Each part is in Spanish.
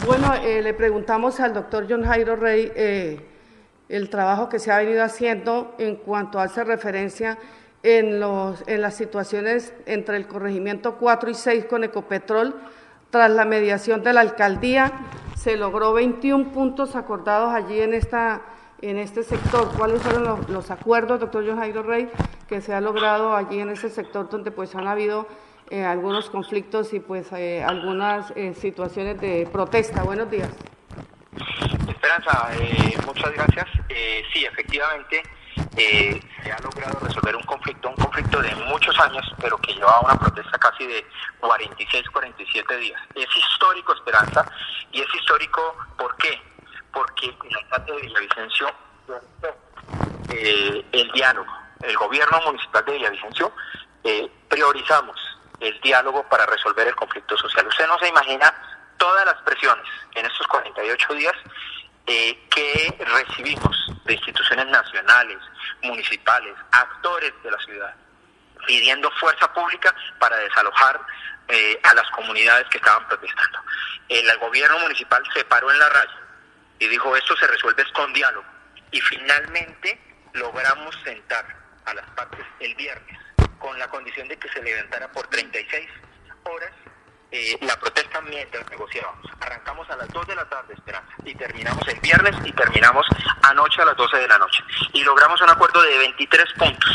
Bueno, le preguntamos al doctor John Jairo Rey el trabajo que se ha venido haciendo en cuanto hace referencia en las situaciones entre el corregimiento 4 y 6 con Ecopetrol. Tras la mediación de la alcaldía, se logró 21 puntos acordados allí en este sector. ¿Cuáles fueron los acuerdos, doctor John Jairo Rey, que se ha logrado allí en ese sector donde pues han habido algunos conflictos y pues algunas situaciones de protesta? Buenos días. Esperanza, muchas gracias. Sí, efectivamente, se ha logrado resolver un conflicto de muchos años, pero que llevaba una protesta casi de 46, 47 días. Es histórico, Esperanza, y es histórico, ¿por qué? Porque en el alcalde de Villavicencio el diálogo, el gobierno municipal de Villavicencio priorizamos el diálogo para resolver el conflicto social. Usted no se imagina todas las presiones en estos 48 días que recibimos de instituciones nacionales, municipales, actores de la ciudad, pidiendo fuerza pública para desalojar a las comunidades que estaban protestando. El gobierno municipal se paró en la raya y dijo, esto se resuelve con diálogo. Y finalmente logramos sentar a las partes el viernes, con la condición de que se levantara por 36 horas la protesta mientras negociábamos. Arrancamos a las 2 de la tarde, Esperanza, y terminamos el viernes y terminamos anoche a las 12 de la noche. Y logramos un acuerdo de 23 puntos.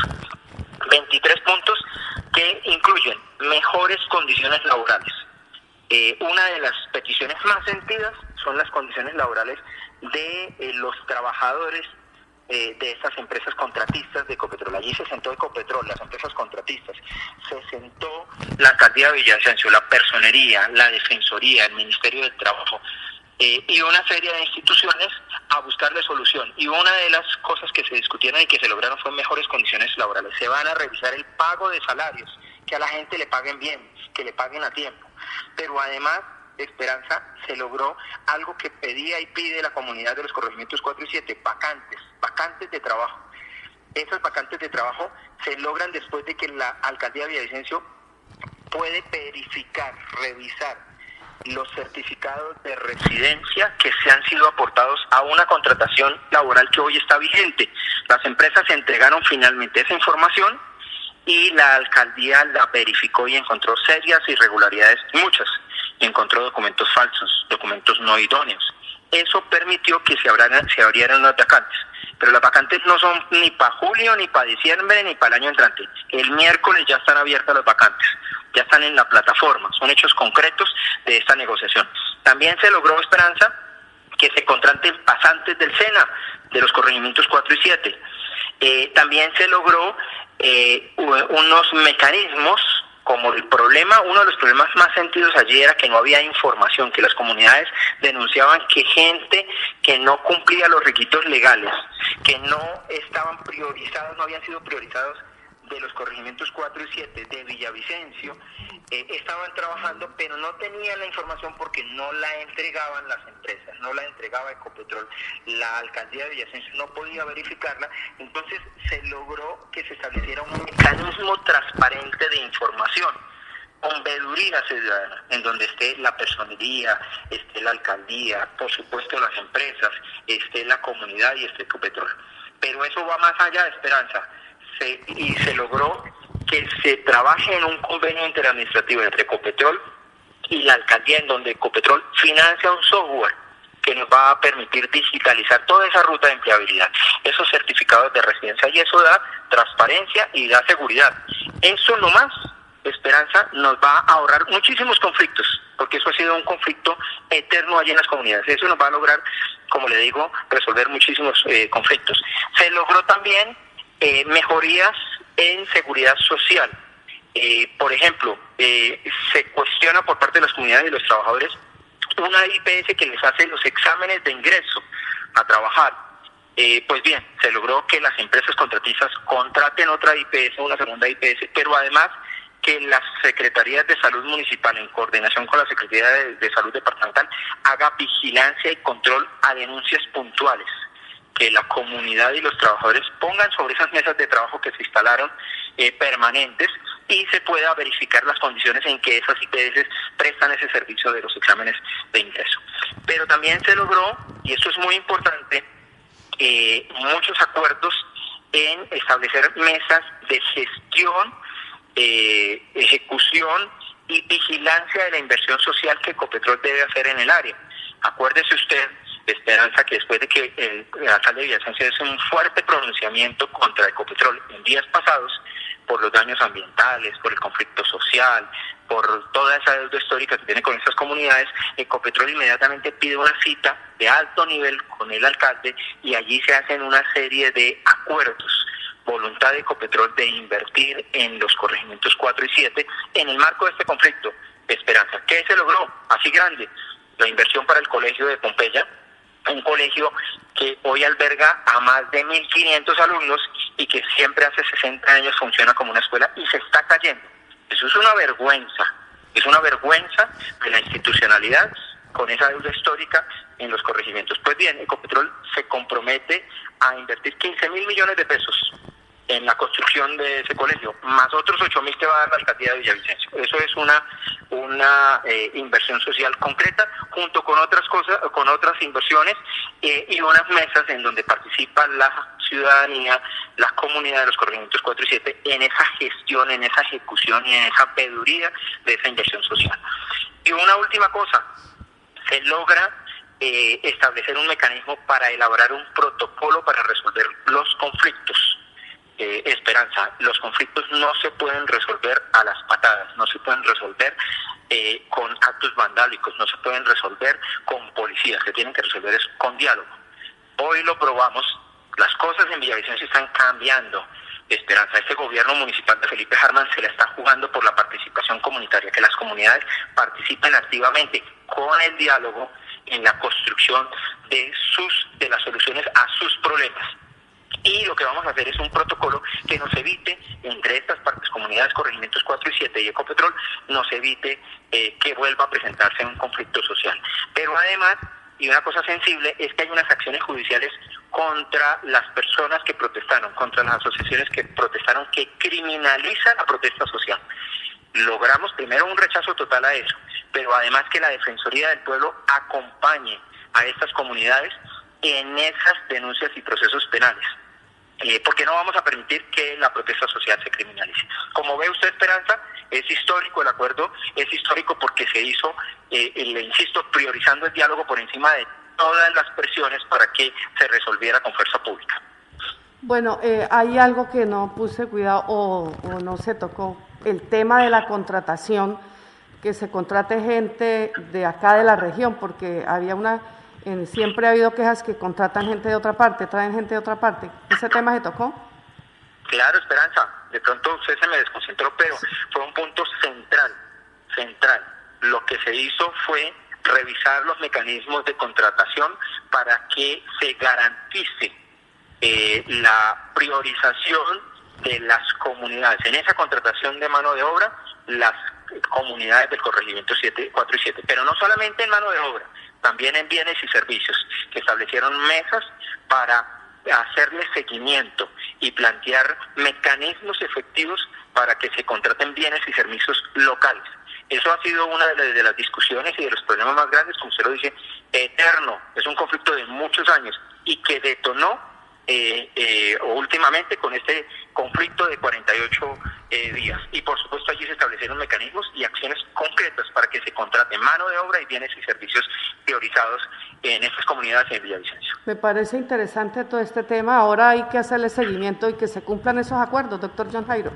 23 puntos que incluyen mejores condiciones laborales. Una de las peticiones más sentidas son las condiciones laborales de los trabajadores de estas empresas contratistas de Ecopetrol. Allí se sentó Ecopetrol, las empresas contratistas, se sentó la alcaldía de Villavicencio, la personería, la defensoría, el Ministerio del Trabajo y una serie de instituciones a buscarle solución. Y una de las cosas que se discutieron y que se lograron fue mejores condiciones laborales. Se van a revisar el pago de salarios, que a la gente le paguen bien, que le paguen a tiempo. Pero además, Esperanza, se logró algo que pedía y pide la comunidad de los corregimientos 4 y 7, vacantes de trabajo. Esas vacantes de trabajo se logran después de que la alcaldía de Villavicencio puede verificar, revisar los certificados de residencia que se han sido aportados a una contratación laboral que hoy está vigente. Las empresas entregaron finalmente esa información y la alcaldía la verificó y encontró serias irregularidades, muchas. Encontró documentos falsos, documentos no idóneos. Eso permitió que se abrieran las vacantes. Pero las vacantes no son ni para julio, ni para diciembre, ni para el año entrante. El miércoles ya están abiertas las vacantes, ya están en la plataforma, son hechos concretos de esta negociación. También se logró, Esperanza, que se contraten pasantes del SENA, de los corregimientos 4 y 7. También se logró unos mecanismos, como uno de los problemas más sentidos allí era que no había información, que las comunidades denunciaban que gente que no cumplía los requisitos legales, que no estaban priorizados, no habían sido priorizados de los corregimientos 4 y 7 de Villavicencio, estaban trabajando, pero no tenían la información porque no la entregaban las empresas, no la entregaba Ecopetrol. La alcaldía de Villavicencio no podía verificarla, entonces se logró que se estableciera un mecanismo transparente de información, con veeduría ciudadana, en donde esté la personería, esté la alcaldía, por supuesto las empresas, esté la comunidad y esté Ecopetrol. Pero eso va más allá de Esperanza. Y se logró que se trabaje en un convenio interadministrativo entre Ecopetrol y la alcaldía, en donde Ecopetrol financia un software que nos va a permitir digitalizar toda esa ruta de empleabilidad, esos certificados de residencia, y eso da transparencia y da seguridad. Eso nomás, Esperanza, nos va a ahorrar muchísimos conflictos, porque eso ha sido un conflicto eterno allí en las comunidades. Eso nos va a lograr, como le digo, resolver muchísimos conflictos. Se logró también mejorías en seguridad social. Por ejemplo, se cuestiona por parte de las comunidades y los trabajadores una IPS que les hace los exámenes de ingreso a trabajar. Pues bien, se logró que las empresas contratistas contraten otra IPS, una segunda IPS, pero además que las Secretarías de Salud Municipal, en coordinación con la Secretaría de Salud Departamental, haga vigilancia y control a denuncias puntuales, que la comunidad y los trabajadores pongan sobre esas mesas de trabajo que se instalaron permanentes y se pueda verificar las condiciones en que esas IPS prestan ese servicio de los exámenes de ingreso. Pero también se logró, y esto es muy importante, muchos acuerdos en establecer mesas de gestión, ejecución y vigilancia de la inversión social que Ecopetrol debe hacer en el área. Acuérdese usted, Esperanza, que después de que el alcalde de Villavicencio hizo un fuerte pronunciamiento contra Ecopetrol en días pasados, por los daños ambientales, por el conflicto social, por toda esa deuda histórica que tiene con estas comunidades, Ecopetrol inmediatamente pide una cita de alto nivel con el alcalde y allí se hacen una serie de acuerdos, voluntad de Ecopetrol de invertir en los corregimientos 4 y 7 en el marco de este conflicto. Esperanza, ¿qué se logró? Así grande, la inversión para el colegio de Pompeya, un colegio que hoy alberga a más de 1.500 alumnos y que siempre hace 60 años funciona como una escuela y se está cayendo. Eso es una vergüenza de la institucionalidad con esa deuda histórica en los corregimientos. Pues bien, Ecopetrol se compromete a invertir 15.000 millones de pesos en la construcción de ese colegio, más otros 8.000 que va a dar la alcaldía de Villavicencio. Eso es una inversión social concreta, junto con otras cosas, con otras inversiones y unas mesas en donde participa la ciudadanía, las comunidades de los corregimientos 4 y 7 en esa gestión, en esa ejecución y en esa veeduría de esa inversión social. Y una última cosa, se logra establecer un mecanismo para elaborar un protocolo para resolver los conflictos. Esperanza, los conflictos no se pueden resolver a las patadas, no se pueden resolver con actos vandálicos, no se pueden resolver con policías, se tienen que resolver es con diálogo. Hoy lo probamos, las cosas en Villavicencio están cambiando. Esperanza, este gobierno municipal de Felipe Harman se la está jugando por la participación comunitaria, que las comunidades participen activamente con el diálogo en la construcción de las soluciones a sus problemas. Y lo que vamos a hacer es un protocolo que nos evite, entre estas partes, comunidades, corregimientos 4 y 7 y Ecopetrol, nos evite que vuelva a presentarse un conflicto social. Pero además, y una cosa sensible, es que hay unas acciones judiciales contra las personas que protestaron, contra las asociaciones que protestaron, que criminalizan la protesta social. Logramos primero un rechazo total a eso, pero además que la Defensoría del Pueblo acompañe a estas comunidades en esas denuncias y procesos penales. Porque no vamos a permitir que la protesta social se criminalice. Como ve usted, Esperanza, es histórico el acuerdo, es histórico porque se hizo, le insisto, priorizando el diálogo por encima de todas las presiones para que se resolviera con fuerza pública. Bueno, hay algo que no puse cuidado o no se tocó, el tema de la contratación, que se contrate gente de acá de la región, porque había siempre ha habido quejas que contratan gente de otra parte, traen gente de otra parte. ¿Ese tema se tocó? Claro, Esperanza, de pronto usted se me desconcentró, pero fue un punto central. Lo que se hizo fue revisar los mecanismos de contratación para que se garantice la priorización de las comunidades. En esa contratación de mano de obra, las comunidades del corregimiento 4 y 7, pero no solamente en mano de obra, también en bienes y servicios, que establecieron mesas para hacerle seguimiento y plantear mecanismos efectivos para que se contraten bienes y servicios locales. Eso ha sido una de las discusiones y de los problemas más grandes, como usted lo dice, eterno. Es un conflicto de muchos años y que detonó últimamente con este conflicto de 48 días. Y por supuesto allí se establecieron mecanismos y acciones concretas para que se contraten mano de obra y bienes y servicios priorizados en estas comunidades en Villavicencio. Me parece interesante todo este tema. Ahora hay que hacerle seguimiento y que se cumplan esos acuerdos, doctor John Jairo.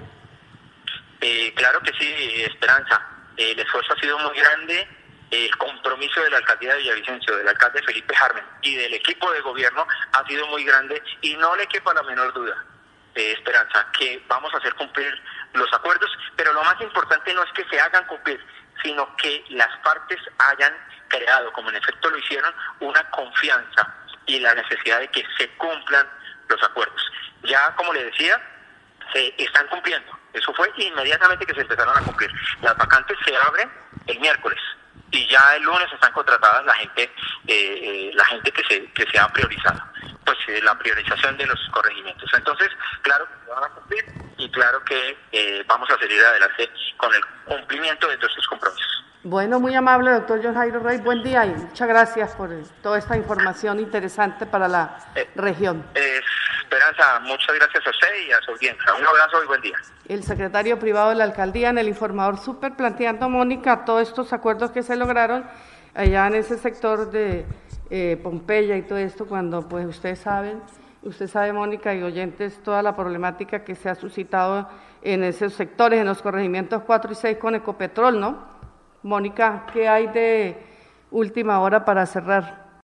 Claro que sí, Esperanza. El esfuerzo ha sido muy grande. El compromiso de la alcaldía de Villavicencio, del alcalde Felipe Harman y del equipo de gobierno ha sido muy grande y no le quepa la menor duda, Esperanza, que vamos a hacer cumplir los acuerdos, pero lo más importante no es que se hagan cumplir, sino que las partes hayan creado, como en efecto lo hicieron, una confianza y la necesidad de que se cumplan los acuerdos. Ya, como le decía, se están cumpliendo. Eso fue inmediatamente que se empezaron a cumplir. Las vacantes se abren el miércoles. Y ya el lunes están contratadas la gente que se ha priorizado. pues la priorización de los corregimientos. Entonces, claro que van a cumplir y claro que vamos a seguir adelante con el cumplimiento de todos estos compromisos. Bueno, muy amable, doctor John Jairo Rey. Buen día y muchas gracias por toda esta información interesante para la región. Esperanza, muchas gracias a usted y a su audiencia. Un abrazo y buen día. El secretario privado de la alcaldía en el informador súper planteando, Mónica, todos estos acuerdos que se lograron allá en ese sector de Pompeya y todo esto, cuando pues usted sabe, Mónica, y oyentes, toda la problemática que se ha suscitado en esos sectores, en los corregimientos 4 y 6 con Ecopetrol, ¿no? Mónica, ¿qué hay de última hora para cerrar?